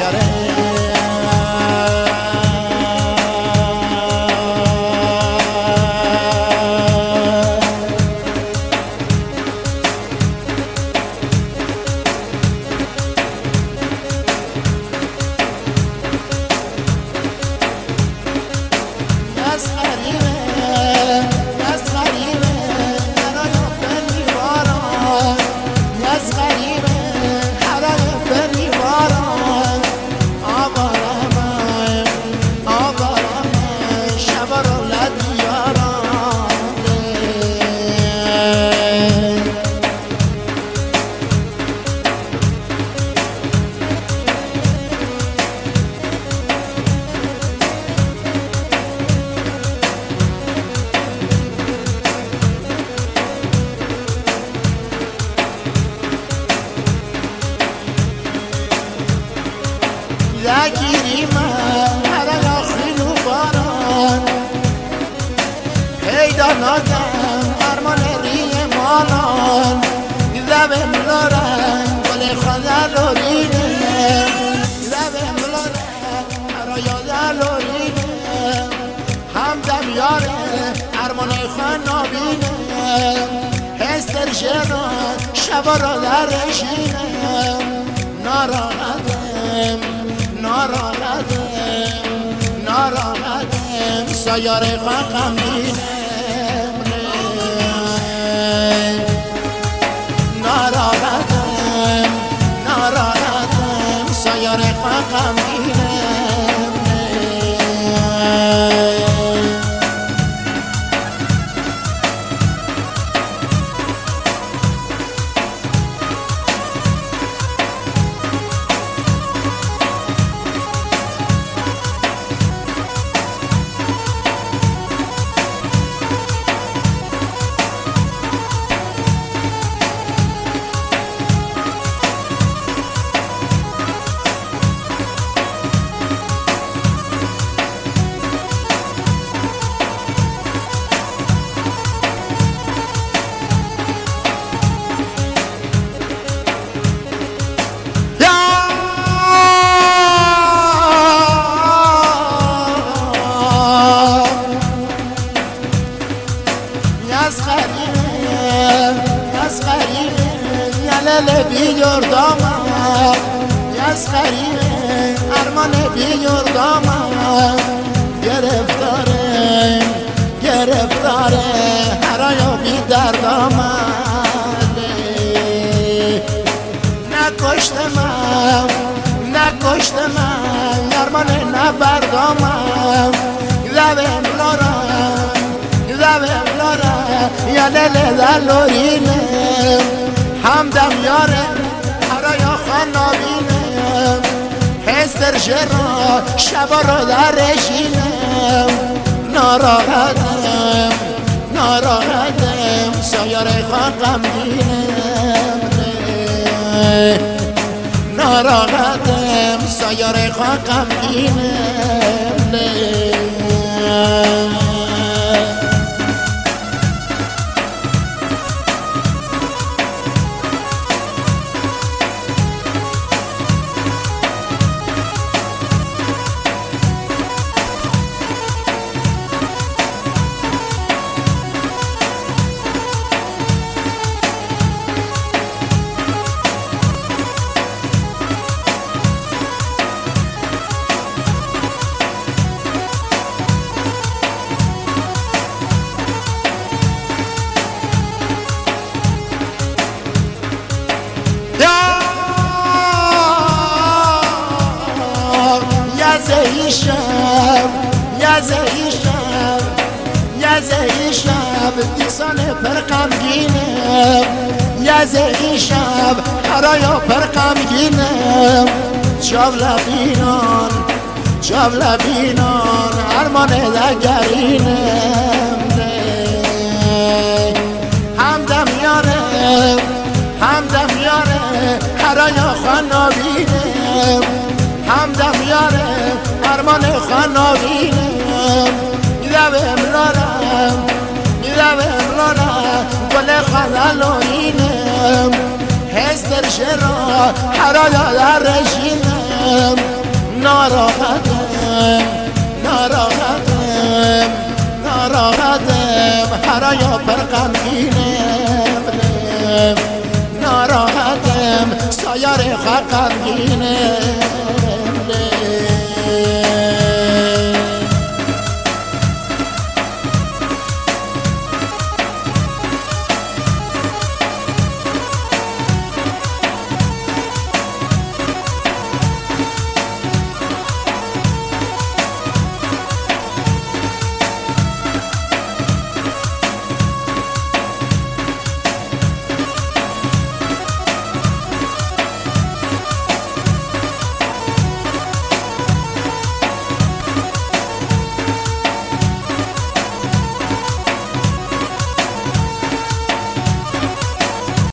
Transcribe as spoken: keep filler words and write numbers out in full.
سایره گیری من هر آخری و باران پیدا نادم ارمان ری مالان لبم لارن گل خدا لورینه لبم لارن هرایا دلورینه همدم یاره ارمان خدا بینه هستر شران شبا را درشینه ناراحتم ناراحتم ناراحتم سایره خواهم بینم ناراحتم ناراحتم سایره خواهم بینم بیاردامم یزخریم ارمان بیاردامم گرفتاره گرفتاره هرایا بی دردامم نکشتمم نکشتمم ارمان نبردامم لبم لارم لبم لارم یا لیل دلورینه همدم یاره هرایا خانابینم هستر شرا شبا را درشینم ناراحتم ناراحتم سایره خواهم بینم ناراحتم سایره خواهم بینم یزهیشم یزهیشم یزهیشم دیسان پرقمگینم یزهیشم هرایا پرقمگینم جاولا بینان جاولا بینان ارمان دگرینم همدم یاره همدم یاره هرایا خانابینم همدم یاره ارمان خانابینم لبم لارم لبم لارم گل خدلوینم هستر شرا هرایا درشینم ناراحتم ناراحتم ناراحتم هرایا پر غمگینم ناراحتم سایر غمگینم